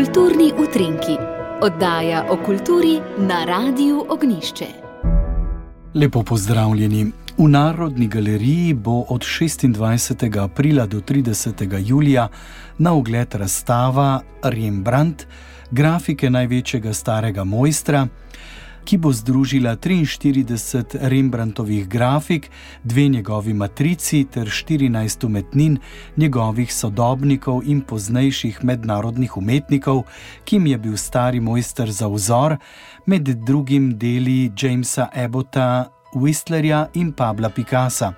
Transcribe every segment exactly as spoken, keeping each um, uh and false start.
Kulturni utrinki, oddaja o kulturi na Radiu Ognjišče. Lepo pozdravljeni. V Narodni galeriji bo od šestindvajsetega aprila do tridesetega julija na ogled razstava Rembrandt, grafike največjega starega mojstra, ki bo združila triinštirideset Rembrandtovih grafik, dve njegovi matrici ter štirinajst umetnin njegovih sodobnikov in poznejših mednarodnih umetnikov, ki jim je bil stari mojster za vzor, med drugim deli Jamesa Abbotta, Whistlerja in Pabla Picassa.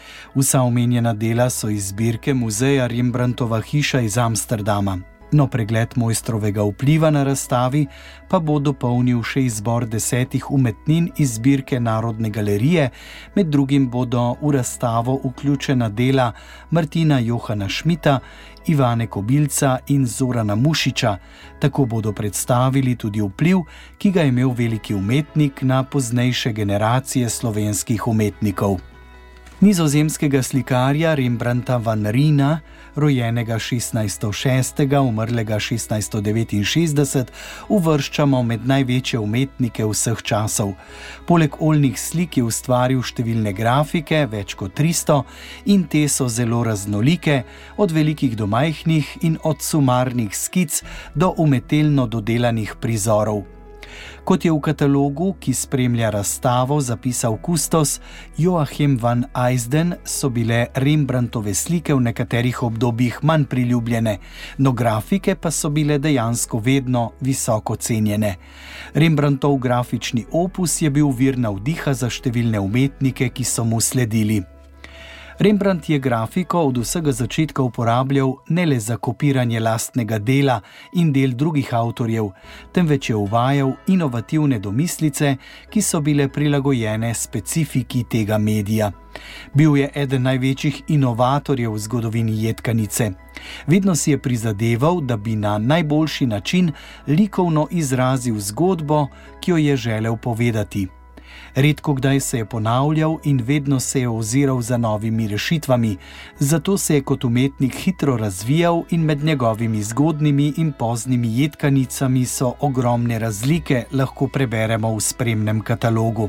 Vsa omenjena dela so iz zbirke muzeja Rembrandtova hiša iz Amsterdama. No, pregled mojstrovega vpliva na razstavi pa bo dopolnil še izbor desetih umetnin iz zbirke Narodne galerije, med drugim bodo v razstavo vključena dela Martina Johana Schmidta, Ivane Kobilca in Zorana Mušiča. Tako bodo predstavili tudi vpliv, ki ga je imel veliki umetnik na poznejše generacije slovenskih umetnikov. Nizozemskega slikarja Rembrandta van Rijna, rojenega šestnajststo šestega, umrlega šestnajststo devetinšestdeset, uvrščamo med največje umetnike vseh časov. Poleg oljnih slik je ustvaril številne grafike, več kot tristo, in te so zelo raznolike, od velikih do majhnih in od sumarnih skic do umetelno dodelanih prizorov. Kot je v katalogu, ki spremlja razstavo, zapisal kustos Joachim van Eysden, so bile Rembrandtove slike v nekaterih obdobjih manj priljubljene, no grafike pa so bile dejansko vedno visoko cenjene. Rembrandtov grafični opus je bil vir navdiha za številne umetnike, ki so mu sledili. Rembrandt je grafiko od vsega začetka uporabljal ne le za kopiranje lastnega dela in del drugih avtorjev, temveč je uvajal inovativne domislice, ki so bile prilagojene specifiki tega medija. Bil je eden največjih inovatorjev v zgodovini jedkanice. Vedno si je prizadeval, da bi na najboljši način likovno izrazil zgodbo, ki jo je želel povedati. Redko kdaj se je ponavljal in vedno se je oziral za novimi rešitvami, zato se je kot umetnik hitro razvijal in med njegovimi zgodnimi in poznimi jedkanicami so ogromne razlike, lahko preberemo v spremnem katalogu.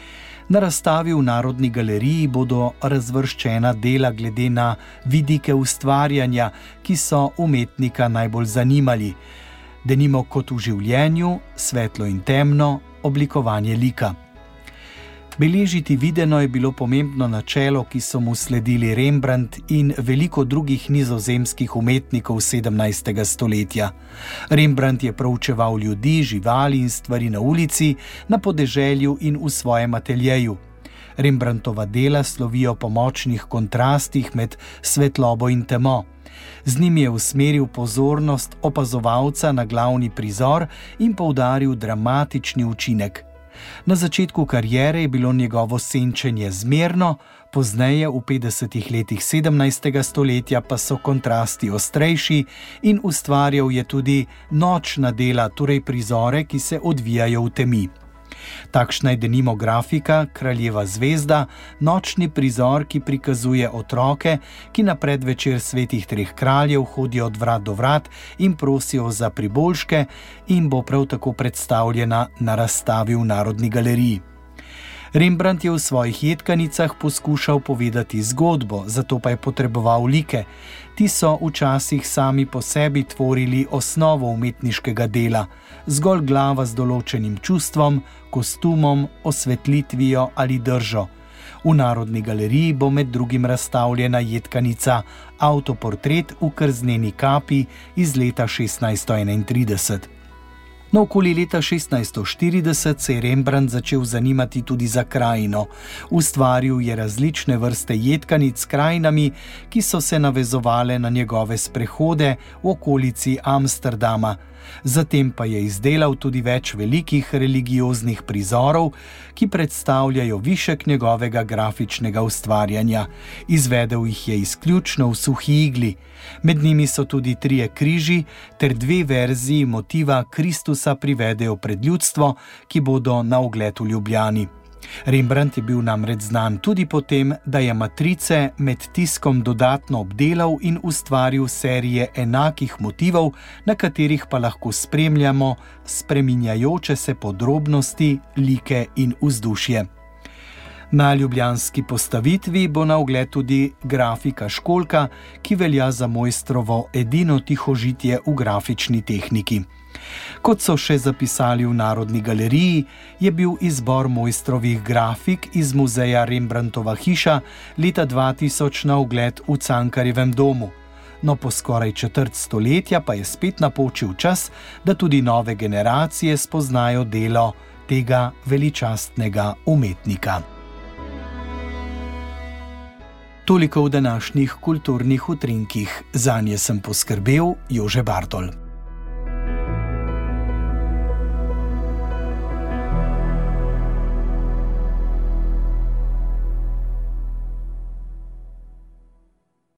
Na razstavi v Narodni galeriji bodo razvrščena dela glede na vidike ustvarjanja, ki so umetnika najbolj zanimali. Denimo kot v življenju, svetlo in temno, oblikovanje lika. Beležiti videno je bilo pomembno načelo, ki so mu sledili Rembrandt in veliko drugih nizozemskih umetnikov sedemnajstega stoletja. Rembrandt je proučeval ljudi, živali in stvari na ulici, na podeželju in v svojem ateljeju. Rembrandtova dela slovijo po močnih kontrastih med svetlobo in temo. Z njim je usmeril pozornost opazovalca na glavni prizor in poudaril dramatični učinek. Na začetku kariere je bilo njegovo senčenje zmerno, pozneje v petdesetih letih sedemnajstega stoletja pa so kontrasti ostrejši in ustvarjal je tudi nočna dela, torej prizore, ki se odvijajo v temi. Takšna je denimo grafika Kraljeva zvezda, nočni prizor, ki prikazuje otroke, ki na predvečer svetih treh kraljev hodijo od vrat do vrat in prosijo za priboljške, in bo prav tako predstavljena na razstavi v Narodni galeriji. Rembrandt je v svojih jedkanicah poskušal povedati zgodbo, zato pa je potreboval like. Ti so včasih sami po sebi tvorili osnovo umetniškega dela, zgolj glava z določenim čustvom, kostumom, osvetlitvijo ali držo. V Narodni galeriji bo med drugim razstavljena jedkanica Avtoportret v krzneni kapi iz leta šestnajststo enaintrideset. No, okoli leta šestnajststo štirideset se je Rembrandt začel zanimati tudi za krajino. Ustvaril je različne vrste jedkanic s krajinami, ki so se navezovale na njegove sprehode v okolici Amsterdama. Zatem pa je izdelal tudi več velikih religioznih prizorov, ki predstavljajo višek njegovega grafičnega ustvarjanja. Izvedel jih je izključno v suhi igli. Med njimi so tudi trije križi ter dve verziji motiva Kristusa privedejo pred ljudstvo, ki bodo na ogled v Ljubljani. Rembrandt je bil namreč znan tudi po tem, da je matrice med tiskom dodatno obdelal in ustvaril serije enakih motivov, na katerih pa lahko spremljamo spreminjajoče se podrobnosti, like in vzdušje. Na ljubljanski postavitvi bo na ogled tudi grafika Školjka, ki velja za mojstrovo edino tihožitje v grafični tehniki. Kot so še zapisali v Narodni galeriji, je bil izbor mojstrovih grafik iz muzeja Rembrandtova hiša leta dva tisoč na ogled v Cankarjevem domu. No, po skoraj četrt stoletja pa je spet napočil čas, da tudi nove generacije spoznajo delo tega veličastnega umetnika. Toliko v današnjih kulturnih utrinkih. Zanje sem poskrbel Jože Bartol.